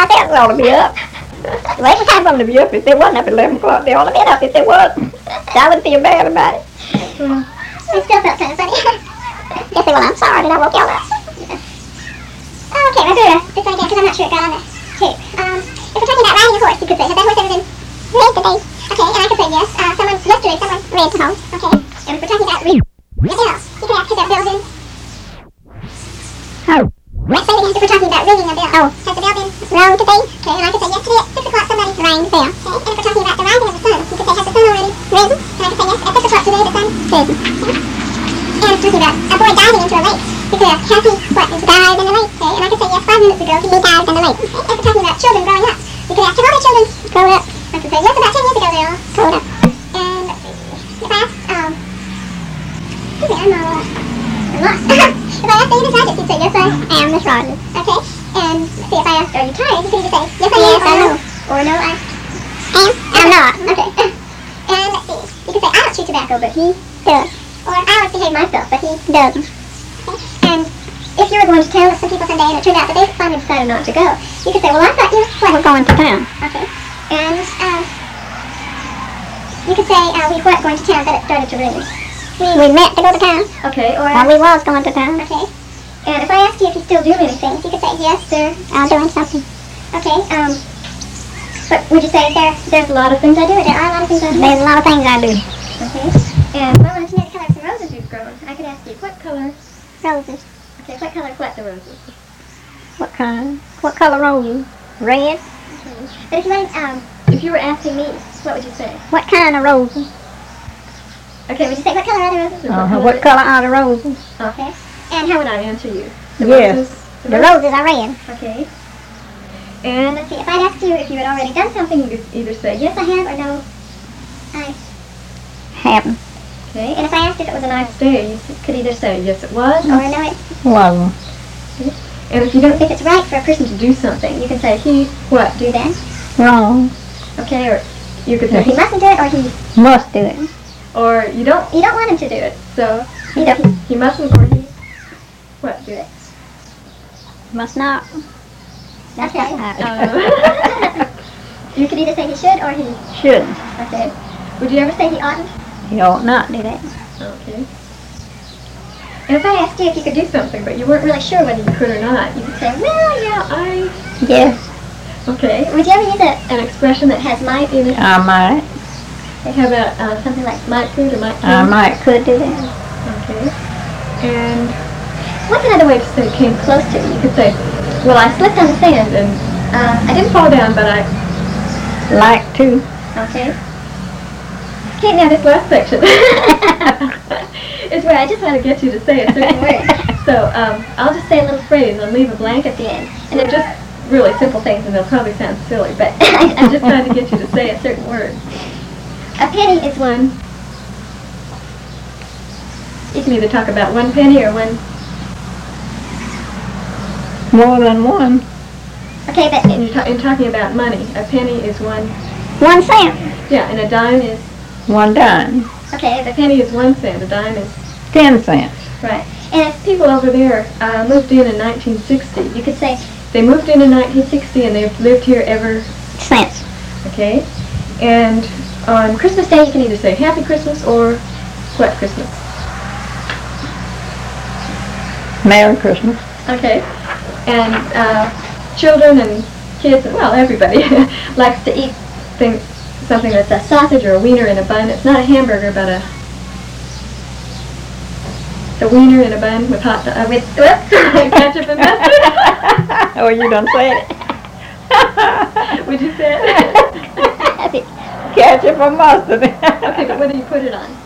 I think I ought to be up. Well, every time I'm to be up, if they wasn't up at 11 o'clock, they ought to be up if they wasn't. So I wouldn't feel bad about it. Well, I still felt kind of funny. Just say, well, I'm sorry that I woke y'all up. Oh, okay, let's do this one again, because I'm not sure it got on the tape. If we're talking about riding a horse, you could say, has that horse ever been ridden today? Okay, and I could say yes. Yesterday someone ran the horse. Okay, and if we're talking about ridden, what else? You could ask, has that bell been? Oh. Let's say that if we're talking about ringing a bell. Oh. Has the bell been rung today? Okay, and I could say yesterday at 6 o'clock somebody rang the bell. Okay, and if we're talking about the rising of the sun, you could say, has the sun already risen? And I could say yes, at 6 o'clock today the sun risen. Okay. And if we're talking about a boy diving into a lake, you could ask, has he, dived in the lake? Okay, and I could say yes, 5 minutes ago he dived in the lake. Okay, if we're talking about children growing up, you could ask, have all the children grown up? I could say yes, about 10 years ago they all grown up. And let's see, if I ask, I'm lost. If I ask, are you Miss Rogers, you'd say, yes, I am Miss Rogers. Okay, and let's see, if I ask, are you tired, you could either say, yes, I am, or no. Or no, I am. I'm not. Okay. And let's see, you could say, I don't chew tobacco, but he does. Or I always behave myself, but he doesn't. Okay. And if you were going to town with some people someday and it turned out that they finally decided not to go, you could say, well, I thought you were going to town. Okay. And you could say, we weren't going to town, but it started to rain. We meant to go to town. Okay, or we was going to town. okay. And if I asked you if you still do anything, you could say, yes, sir, I'm doing something. okay. But would you say there's a lot of things I do? There are a lot of things I do. There's a lot of things I do. Okay. And if I wanted to know the color of some roses you've grown, I could ask you, what color? Roses. Okay, what color what the roses? What kind? What color roses? Red. Okay. But if you were asking me, what would you say? What kind of roses? Okay, would you say what color are the roses? Or What color are the roses? Okay. And how would I answer you? Yes. The roses are red. Okay. And let's see, if I'd asked you if you had already done something, you could either say, yes, I have, or no, I Haven't. Okay. And if I asked if it was a nice day, you could either say, yes, it was, or no, it Wasn't. And if you don't think it's right for a person to do something, you can say, he, what, do that? Wrong. Okay, or you could say, he mustn't do it, or he, Must do it. or you don't want him to do it. So, either he mustn't, or he, what, do it? Must not. That's Okay. not right. You could either say he should, or he, Shouldn't. okay. Would you ever say he oughtn't? You ought not do that. Okay. And if I asked you if you could do something, but you weren't really sure whether you could or not, you could say, well, yeah, Yes. Okay. Would you ever use an expression that has might in it? I might. How about something like might could or might could? I might could do that. Okay. And what's another way to say came close to it? You could say, well, I slipped on the sand and I didn't fall down, but I... Like to. Okay. Okay, now this last section is where I just want to get you to say a certain word. So I'll just say a little phrase and leave a blank at the end. And they're just really simple things and they'll probably sound silly, but I'm just trying to get you to say a certain word. A penny is one. You can either talk about 1 penny or one... More than one. Okay, but in talking about money, a penny is 1... 1 cent. Yeah, and a dime is... 1 dime. Okay, if a penny is 1 cent, a dime is... 10 cents. Right. And if people over there moved in 1960, you could say they moved in 1960 and they've lived here ever... Cents. Okay. And on Christmas Day, you can either say Happy Christmas or what Christmas? Merry Christmas. Okay. And children and kids, well, everybody likes to eat something that's a sausage or a wiener in a bun. It's not a hamburger, but a wiener in a bun with ketchup and mustard. Oh, you done said Would you say it? it. Ketchup or mustard. Okay, but what do you put it on?